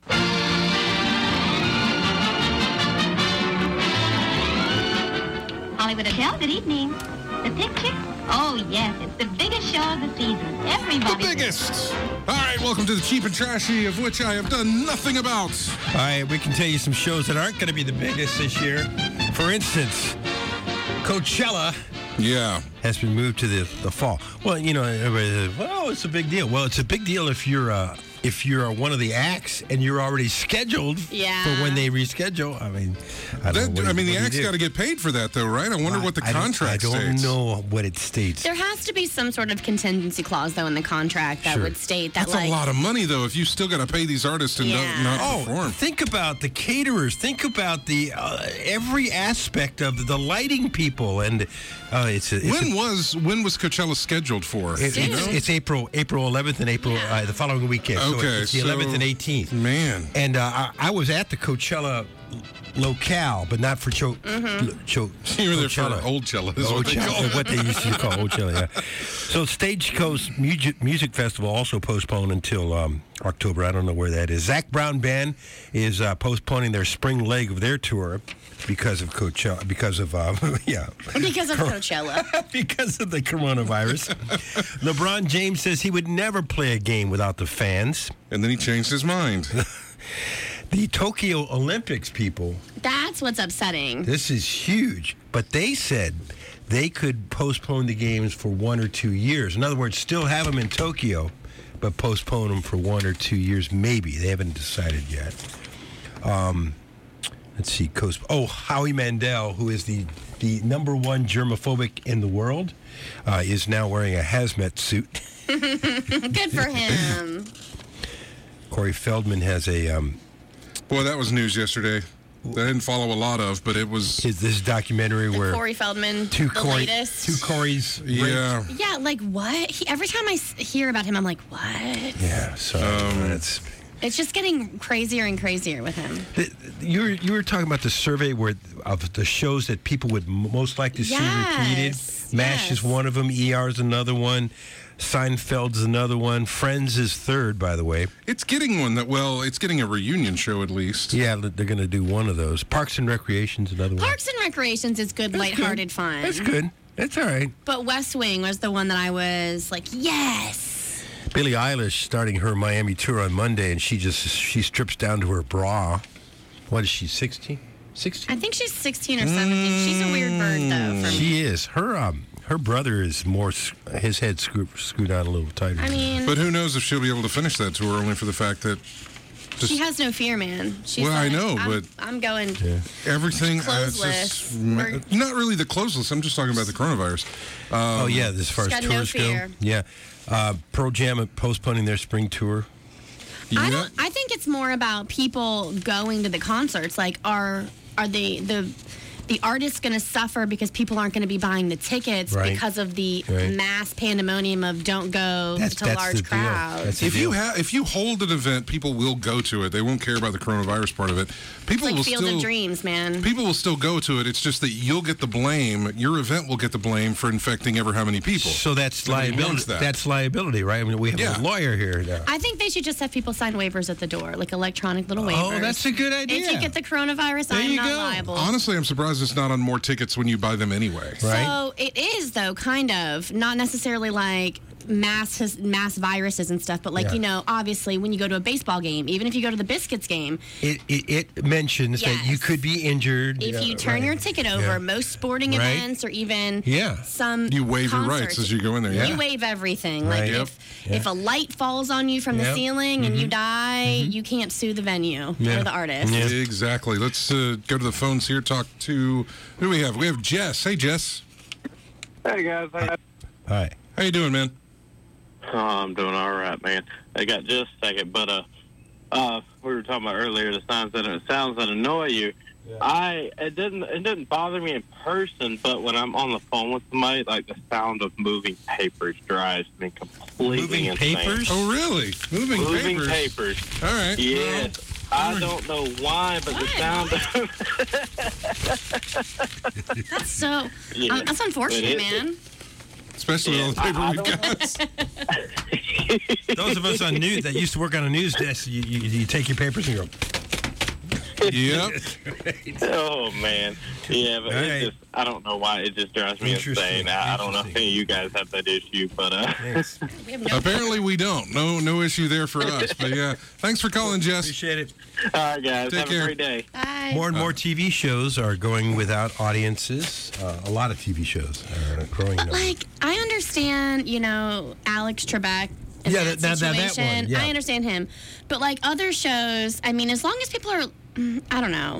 Hollywood Hotel, good evening. The picture? Oh, yes, it's the biggest show of the season. Everybody. The biggest. All right, welcome to the Cheap and Trashy, of which I have done nothing about. All right, we can tell you some shows that aren't going to be the biggest this year. For instance, Coachella. Yeah. Has been moved to the fall. Well, you know, everybody says, well, it's a big deal. Well, it's a big deal if you're one of the acts and you're already scheduled for when they reschedule. I mean, the act's got to get paid for that, though, right? I wonder what the contract states. I don't know what it states. There has to be some sort of contingency clause, though, in the contract that would state that. That's a lot of money, though, if you still got to pay these artists and not perform. Think about the caterers. Think about the every aspect of the lighting people, and when was Coachella scheduled for? It's April 11th and April the following weekend. So okay, it's the 11th and 18th. Man. And I was at the Coachella locale, but not for You were there for Old Cella, is what they call it. What they used to call Old Cella, yeah. So Stagecoach Music Festival also postponed until October. I don't know where that is. Zach Brown Band is postponing their spring leg of their tour because of Coachella. Because of Coachella. Because of the coronavirus. LeBron James says he would never play a game without the fans. And then he changed his mind. The Tokyo Olympics people. That's what's upsetting. This is huge. But they said they could postpone the games for 1 or 2 years. In other words, still have them in Tokyo, but postpone them for 1 or 2 years, maybe. They haven't decided yet. Let's see. Howie Mandel, who is the number one germophobic in the world, is now wearing a hazmat suit. Good for him. Corey Feldman has a... Boy, that was news yesterday. I didn't follow a lot of, but it was... This documentary where... Corey Feldman, latest. Two Corys. Yeah. Yeah, like what? Every time I hear about him, I'm like, what? Yeah, so it's just getting crazier and crazier with him. You were talking about the survey of the shows that people would most like to see repeated. MASH is one of them. ER is another one. Seinfeld's another one. Friends is third, by the way. It's getting one it's getting a reunion show at least. Yeah, they're going to do one of those. Parks and Recreation's another one. Parks and Recreations is good, lighthearted fun. That's good. That's all right. But West Wing was the one that I was like, yes. Billie Eilish starting her Miami tour on Monday, and she strips down to her bra. What is she, 16? 16? I think she's 16 or 17. She's a weird bird, though, for me. She is. Her brother is more, his head screwed on a little tighter. I mean... But who knows if she'll be able to finish that tour, only for the fact that... She has no fear, man. She's well, like, I know, but... I'm going... Everything... Clothesless. Not really the clothesless. I'm just talking about the coronavirus. As far as tours go. Yeah. Pearl Jam postponing their spring tour. I think it's more about people going to the concerts. Like, are the artists going to suffer because people aren't going to be buying the tickets because of the mass pandemonium of don't go to large crowds? If you hold an event, people will go to it. They won't care about the coronavirus part of it. People it's like will Field of Dreams, man. People will still go to it. It's just that you'll get the blame. Your event will get the blame for infecting ever how many people. So that's liability. That's liability, right? I mean, we have a lawyer here now. I think they should just have people sign waivers at the door, like electronic little waivers. Oh, that's a good idea. If you get the coronavirus, I'm not liable. Honestly, I'm surprised it's not on more tickets when you buy them anyway. Right? So it is, though, kind of. Not necessarily like mass viruses and stuff, but obviously when you go to a baseball game, even if you go to the Biscuits game, it mentions that you could be injured if you turn your ticket over. Most sporting events or even some you waive your concerts, rights as you go in there. You waive everything. Like if a light falls on you from the ceiling and you die, you can't sue the venue or the artist. Yeah. Exactly. Let's go to the phones here. Talk to who do we have? We have Jess. Hey, Jess. Hey guys. Hi. How you doing, man? Oh, I'm doing all right, man. I got just a second, but we were talking about earlier the sounds that annoy you. It didn't bother me in person, but when I'm on the phone with somebody, like the sound of moving papers drives me completely insane. Papers? Oh, really? Moving papers. All right. Yes. I don't know why, but the sound of... That's so... that's unfortunate, man. Especially all the paper we've got. Those of us on news that used to work on a news desk, you take your papers and go... Yep. Oh, man. Yeah, but it's just, I don't know why. It just drives me insane. I don't know if any of you guys have that issue, but... Apparently we don't. No issue there for us. But, yeah, thanks for calling, Jess. Appreciate it. All right, guys. Take have care. a great day. Bye. More and more TV shows are going without audiences. A lot of TV shows are growing. But, I understand, Alex Trebek. That situation. That one, I understand him. But, other shows, I mean, as long as people are... I don't know.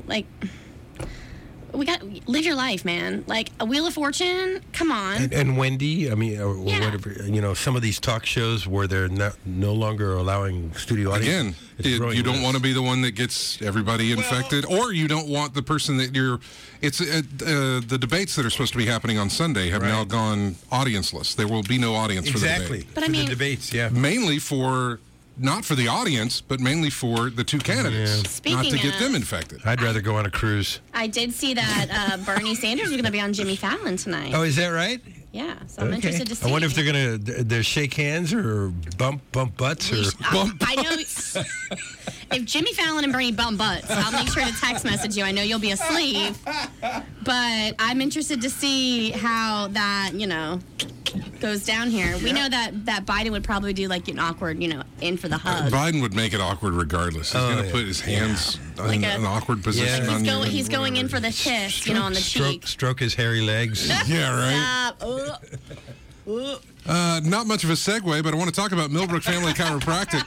Live your life, man. Like a Wheel of Fortune. Come on. And Wendy. I mean, or whatever. Some of these talk shows where they're no longer allowing studio audience. Again, you don't want to be the one that gets everybody infected, or you don't want the person that you're. It's the debates that are supposed to be happening on Sunday have now gone audienceless. There will be no audience for the debate. But I mean, the debates, mainly for. Not for the audience, but mainly for the two candidates, not to get them infected. I'd rather go on a cruise. I did see that Bernie Sanders was going to be on Jimmy Fallon tonight. Oh, is that right? Yeah, so I'm interested to see. I wonder if they're going to shake hands or bump butts or bump. I know. If Jimmy Fallon and Bernie bump butts, I'll make sure to text message you. I know you'll be asleep, but I'm interested to see how that goes down here. We know that Biden would probably do an awkward, in for the hug. Biden would make it awkward regardless. He's going to put his hands in an awkward position on you. He's going in for the kiss, on the cheek. Stroke his hairy legs. Yeah, right. Not much of a segue, but I want to talk about Millbrook Family Chiropractic.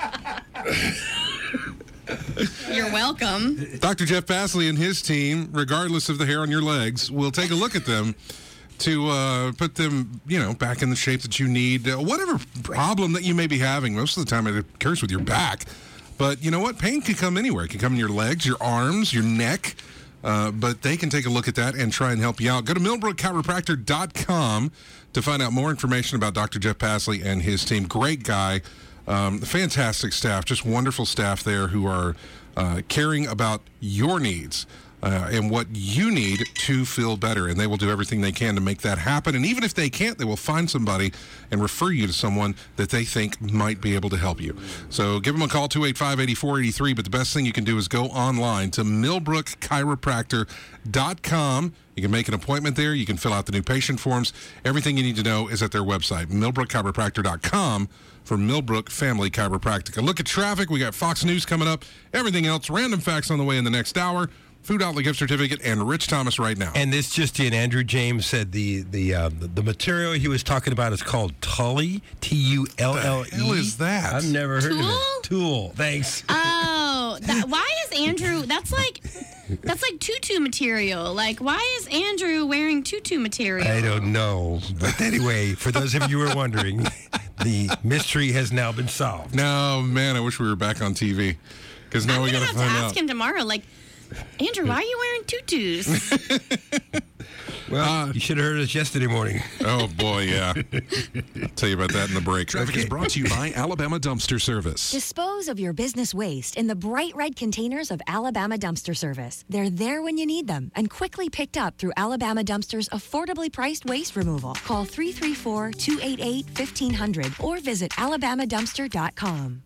You're welcome. Dr. Jeff Pasley and his team, regardless of the hair on your legs, will take a look at them to put them, back in the shape that you need. Whatever problem that you may be having, most of the time it occurs with your back. But you know what? Pain can come anywhere. It can come in your legs, your arms, your neck. But they can take a look at that and try and help you out. Go to millbrookchiropractor.com to find out more information about Dr. Jeff Pasley and his team. Great guy. Fantastic staff. Just wonderful staff there who are caring about your needs. And what you need to feel better. And they will do everything they can to make that happen. And even if they can't, they will find somebody and refer you to someone that they think might be able to help you. So give them a call, 285-8483. But the best thing you can do is go online to millbrookchiropractor.com. You can make an appointment there. You can fill out the new patient forms. Everything you need to know is at their website, millbrookchiropractor.com. for Millbrook Family Chiropractic. A look at traffic. We got Fox News coming up. Everything else, random facts on the way in the next hour. Food Outlet gift certificate, and Rich Thomas right now. And this just in, Andrew James said the material he was talking about is called Tully, Tulle. What the hell is that? I've never heard of it. Tulle. Thanks. Oh, why is Andrew? That's like tutu material. Like, why is Andrew wearing tutu material? I don't know. But anyway, for those of you who are wondering, the mystery has now been solved. No, man, I wish we were back on TV. Because now we got to find out. I'm going to have to ask him tomorrow, like, Andrew, why are you wearing tutus? Well, you should have heard us yesterday morning. Oh, boy, yeah. I'll tell you about that in the break. Traffic is brought to you by Alabama Dumpster Service. Dispose of your business waste in the bright red containers of Alabama Dumpster Service. They're there when you need them and quickly picked up through Alabama Dumpster's affordably priced waste removal. Call 334-288-1500 or visit alabamadumpster.com.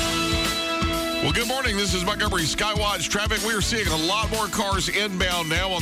Well, good morning. This is Montgomery Skywatch Traffic. We are seeing a lot more cars inbound now on